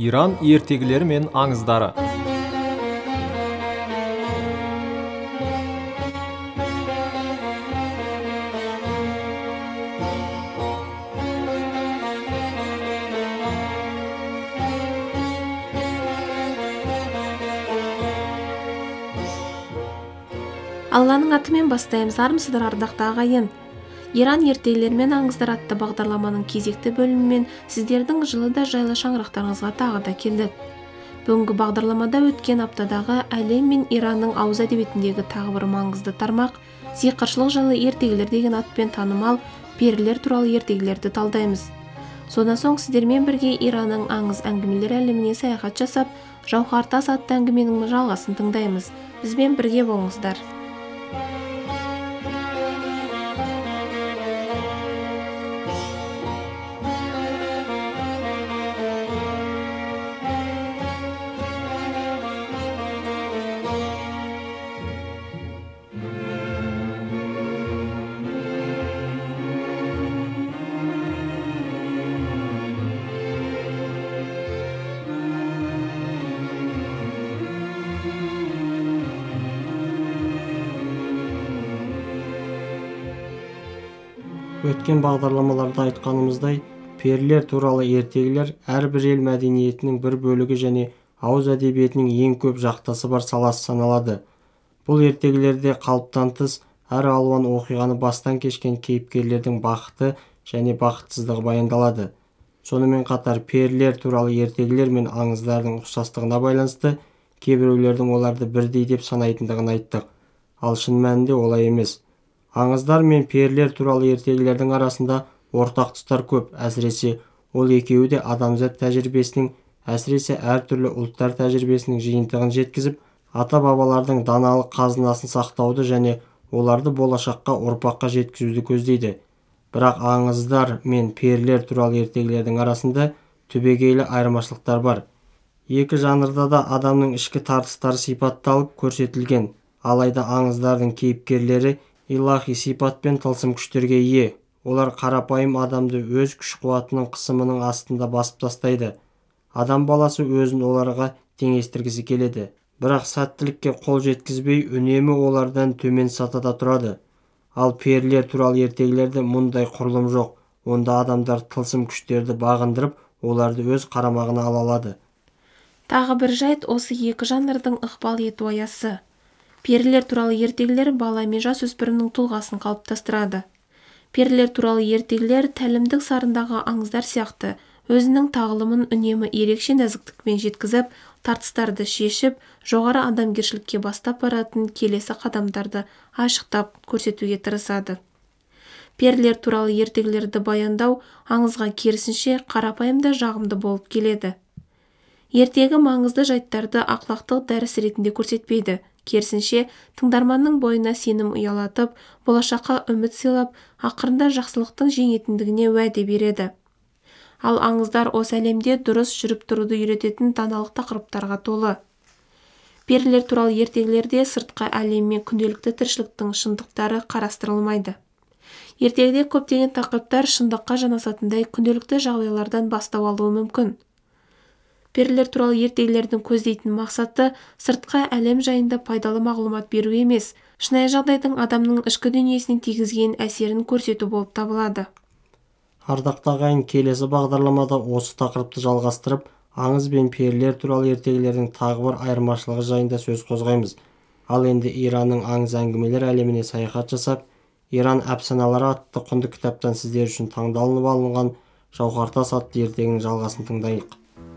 Иран ертегілері мен аңыздары. Алланың атымен бастаймыз, армысыздар ардақты ағайын. Иран ертегілері мен аңыздар атты бағдарламаның кезекті бөлімімен сіздердің жылы да жайлы шаңырақтарыңызға тағы да келдік. Бүгінгі бағдарламада өткен аптадағы әлем мен Иранның ауыз әдебиетіндегі тағы бір маңызды тармақ сиқыршылық жайлы ертегілер деген атпен танымал перілер туралы ертегілерді талдаймыз. Содан соң сіздермен бірге Иранның аңыз әңгімелер әлеміне саяхат жасап, Жауһартас атты әңгіменің жалғасын тыңдаймыз. Бізбен бірге болыңыздар. Өткен бағдарламаларда айтқанымыздай, перілер туралы ертегілер әрбір ел мәдениетінің бір бөлігі және ауыз әдебиетінің ең көп жақтасы бар саласы саналады. Бұл ертегілерде қалыптан тыс әр алуан оқиғаны бастан кешкен кейіпкерлердің бақыты және бақытсыздығы баяндалады. Сонымен қатар перілер туралы ертегілер мен аңыздардың ұқсастығына байланысты кейбіреулердің оларды бірдей деп санайтындығын айттық. Ал шын мәнінде олай емес. Аңыздар мен перілер туралы ертегілердің арасында ортақ тұстар көп, әсіресе ол екеуі де адамзат тәжірибесінің, әсіресе әртүрлі ұлттар тәжірибесінің жиынтығын жеткізіп, ата-бабалардың даналық қазынасын сақтауды және оларды болашаққа ұрпаққа жеткізуді көздейді. Бірақ аңыздар мен перілер туралы ертегілердің арасында түбегейлі айырмашылықтар бар. Екі жанрда да адамның ішкі тартыстары сипатталып көрсетілген, алайда аңыздардың кейіпкерлері илахи сипат пен тылсым күштерге ие. Олар қарапайым адамды өз күш-қуатының қысымының астында басып тастайды. Адам баласы өзін оларға теңестіргісі келеді. Бірақ сәттілікке қол жеткізбей, үнемі олардан төмен сатыда тұрады. Ал перілер туралы ертегілерде мұндай құрылым жоқ. Онда адамдар тылсым күштерді бағындырып, оларды өз қарамағына ала алады. Тағы бір жайт осы екі жанрдың ықпал ету аясы. Перілер туралы ертегілер бала мен жасөспірімнің тұлғасын қалыптастырады. Перілер туралы ертегілер тәлімдік сарындағы аңыздар сияқты өзінің тағылымын үнемі ерекше нәзіктікпен жеткізіп, тартыстарды шешіп, жоғары адамгершілікке бастап баратын келесі қадамдарды ашықтап көрсетуге тырысады. Перілер туралы ертегілерді баяндау аңызға керісінше қарапайым да жағымды болып келеді. Ертегі маңызды жайттарды ақлақтық дәріс ретінде көрсетпейді. Керісінше, тыңдарманның бойына сенім ұялатып, болашаққа үміт сыйлап, ақырында жақсылықтың жеңетіндігіне уәде береді. Ал аңыздар осы әлемде дұрыс жүріп тұруды үйрететін даналық тақырыптарға толы. Перілер туралы ертегілерде сыртқы әлем мен күнделікті тіршіліктің шындықтары қарастырылмайды. Ертегіде көптеген тақырыптар шындыққа жанасатындай күнделікті жағдайлардан бастау алуы мүмкін. Перілер туралы ертегілердің көздейтін мақсаты сыртқы әлем жайында пайдалы мағлұмат беру емес, шынайы жағдайдың адамның ішкі дүниесіне тигізген әсерін көрсету болып табылады. Ардақты ағайын, келесі бағдарламада осы тақырыпты жалғастырып, аңыз бен перілер туралы ертегілердің тағы бір айырмашылығы жайында сөз қозғаймыз. Ал енді Иранның аңыз әңгімелер әлеміне саяхат жасап, Иран әпсаналары атты құнды кітаптан сіздер үшін таңдалынып алынған Жауһартас атты ертегінің жалғасын тыңдайық.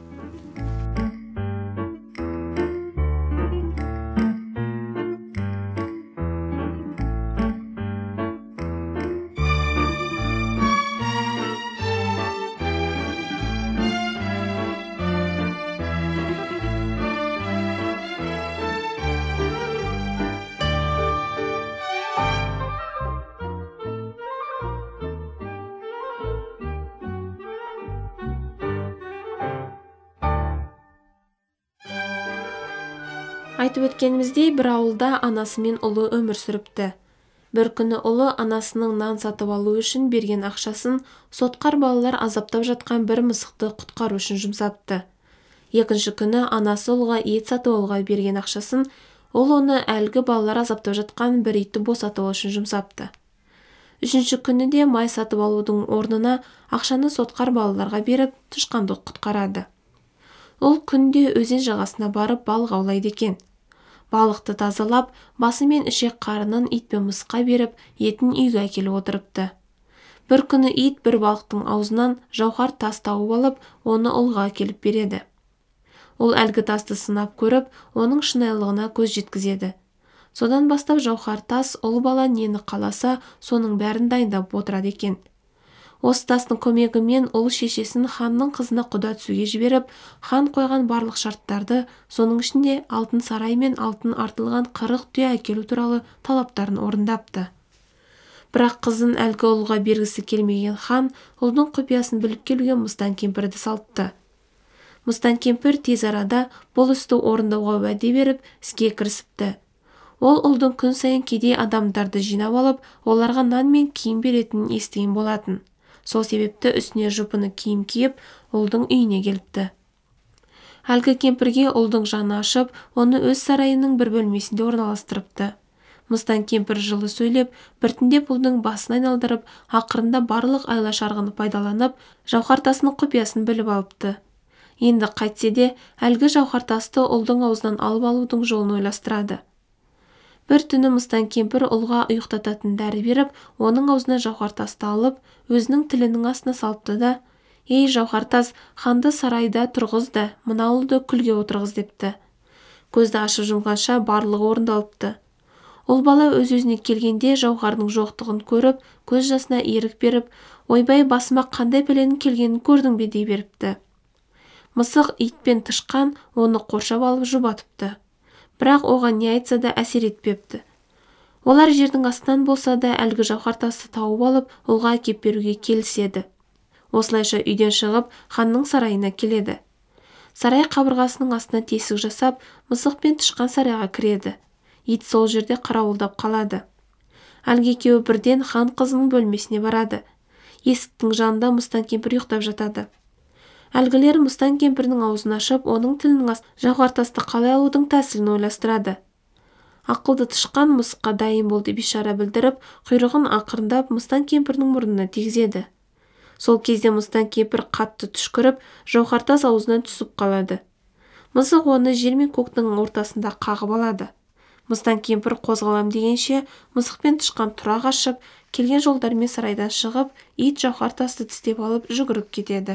Айтып өткеніміздей, бір ауылда анасы мен ұлы өмір сүріпті. Бір күні ұлы анасының нан сатып алу үшін берген ақшасын сотқар балалар азаптап жатқан бір мысықты құтқару үшін жұмсапты. Екінші күні анасы ұлға ет сатып алуға берген ақшасын ол оны әлгі балалар азаптап жатқан бір итті босату үшін жұмсапты. Үшінші күні де май сатып алудың орнына ақшаны сотқар балаларға беріп тышқанды құтқарады. Ол күнде өзен жағасына барып балық аулайды екен. Балықты тазалап, басы мен ішек қарынын ит пен мысқа беріп, етін үйге әкеліп отырыпты. Бір күні ит бір балықтың аузынан жауһар тас тауып алып, оны ұлға әкеліп береді. Ол әлгі тасты сынап көріп, оның шынайылығына көз жеткізеді. Содан бастап жауһар тас ұл бала нені қаласа, соның бәрін дайындап отырады екен. Осы тастың көмегімен ұл шешесін ханның қызына құда түсуге жіберіп, хан қойған барлық шарттарды, соның ішінде алтын сарай мен алтын артылған 40 түйе әкелу туралы талаптарын орындапты. Бірақ қызын әлгі ұлға бергісі келмеген хан ұлдың құпиясын біліп келуге Мыстан кемпірді салыпты. Мыстан кемпір тез арада бұл істі орындауға уәде беріп, іске кірісіпті. Ол ұлдың күн сайын кедей адамдарды жинап алып, оларға нан мен киім беретінін естіген болатын. Сол себепті үстіне жұпыны киім киіп, ұлдың үйіне келіпті. Әлгі кемпірге ұлдың жаны ашып, оны өз сарайының бір бөлмесінде орналастырыпты. Мыстан кемпір жылы сөйлеп, біртіндеп ұлдың басын айналдырып, ақырында барлық айла шарғыны пайдаланып, жауһар тасының құпиясын біліп алыпты. Енді қайтсе де, әлгі жауһар тасты ұлдың аузынан алып алудың жолын ойластырады. Бір түні Мыстан кемпір ұлға ұйықтататын дәрі беріп, оның аузына жауһар тасты алып, өзінің тілінің астына салыпты да, «Ей жауһар тас, ханды сарайда тұрғыз да, мына ұлды күлге отырғыз» депті. Көзді ашып жұмғанша барлығы орындалыпты. Ұл бала өз-өзіне келгенде жауһардың жоқтығын көріп, көз жасына ерік беріп, «Ойбай, басыма қандай пәленің келгенін көрдің бе?» дей беріпті. Мысық, ит пен тышқан оны қоршап алып жұбатыпты. Бірақ оған не айтса да әсер етпепті. Олар жердің астынан болса да әлгі жауһар тасты тауып алып, ұлға әкеп беруге келіседі. Осылайша үйден шығып, ханның сарайына келеді. Сарай қабырғасының астына тесік жасап, мысық пен тышқан сарайға кіреді. Ит сол жерде қарауылдап қалады. Әлгі екеуі бірден хан қызының бөлмесіне барады. Есіктің жанында Мыстан кемпір ұйықтап жатады. Әлгілер Мыстан кемпірдің аузын ашып, оның тілінің астына жауһар тасты қалай алудың тәсілін ойластырады. Ақылды тышқан мысыққа дайын бол деп ишара білдіріп, құйрығын ақырындап Мыстан кемпірдің мұрнына тигізеді. Сол кезде Мыстан кемпір қатты түшкіріп, жауһар тас аузынан түсіп қалады. Мысық оны жер мен көктің ортасында қағып алады. Мыстан кемпір қозғалам дегенше, мысық пен тышқан тұра қашып, келген жолдармен сарайдан шығып, ит жауһар тасты тістеп алып жүгіріп кетеді.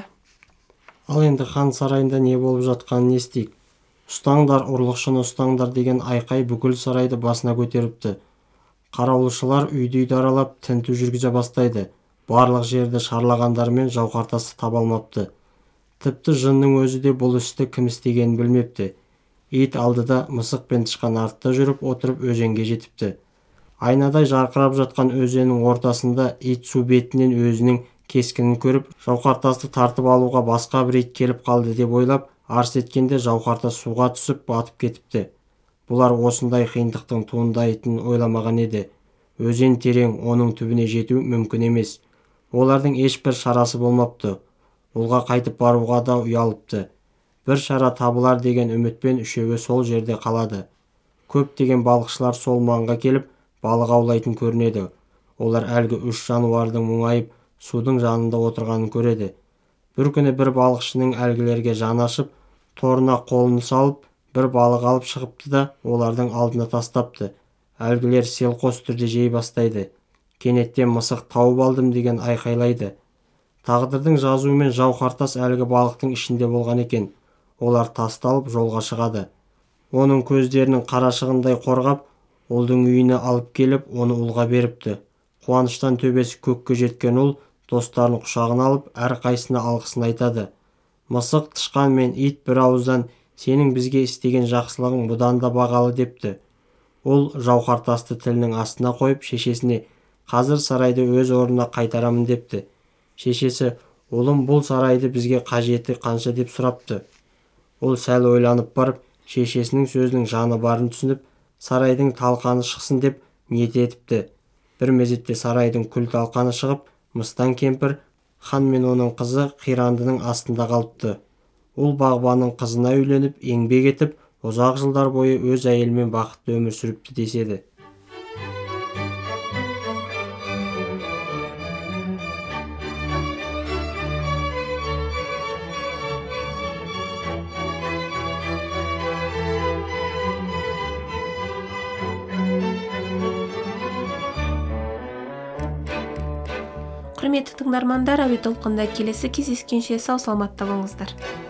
Ал енді хан сарайында не болып жатқанын естейік. «Ұстаңдар, ұрлықшыны ұстаңдар» деген айқай бүкіл сарайды басына көтеріпті. Қарауылшылар үйді аралап тінту жүргізе бастайды. Барлық жерді шарлағандармен жауһар тасты таба алмапты. Тіпті жынның өзі де бұл істі кім істегенін білмепті. Ит алдыда, мысық пен тышқан артта жүріп отырып өзенге жетіпті. Айнадай жарқырап жатқан өзеннің ортасында ит су бетінен өзінің кескінін көріп, жауһар тасты тартып алуға басқа бір ит келіп қалды деп ойлап, арс еткенде жауһар тас суға түсіп батып кетіпті. Бұлар осындай қиындықтың туындайтынын ойламаған еді. Өзен терең, оның түбіне жету мүмкін емес. Олардың ешбір шарасы болмапты. Ұлға қайтып баруға да ұялыпты. Бір шара табылар деген үмітпен үшеуі сол жерде қалады. Көптеген балықшылар сол маңға келіп, балық аулайтын көрінеді. Олар әлгі 3 жануардың мұңайып, судың жанында отырғанын көреді. Бір күні бір балықшының әлгілерге жаны ашып, торына қолын салып, бір балық алып шығыпты да олардың алдына тастапты. Әлгілер селқос түрде жей бастайды. Кенеттен мысық тауып алдым деген айқайлайды. Тағдырдың жазуымен жауһар тас әлгі балықтың ішінде болған екен. Олар тасталып жолға шығады. Оның көздерінің қарашығындай қорғап, ұлдың үйіне алып келіп, оны ұлға беріпті. Қуаныштан төбесі көкке жеткен ұл достарын құшағына алып, әрқайсысына алғысын айтады. Мысық, тышқан мен ит бір ауыздан «Сенің бізге істеген жақсылығың бұдан да бағалы» депті. Ол жауһар тасты тілінің астына қойып, шешесіне «Қазір сарайды өз орнына қайтарамын» депті. Шешесі «Ұлым, бұл сарайды бізге қажеті қанша» деп сұрапты. Ол сәл ойланып барып, шешесінің сөзінің жаны барын түсініп, сарайдың талқаны шықсын деп ниет етіпті. Бір мезетте сарайдың күл талқаны шығып, Мыстан кемпір, хан мен оның қызы қирандының астында қалыпты. Ол бағбанның қызына үйленіп, еңбек етіп, ұзақ жылдар бойы өз әйелімен бақытты өмір сүріпті деседі. Құрметті тыңдармандар, әуе толқында келесі кездескенше сау саламатта болыңыздар.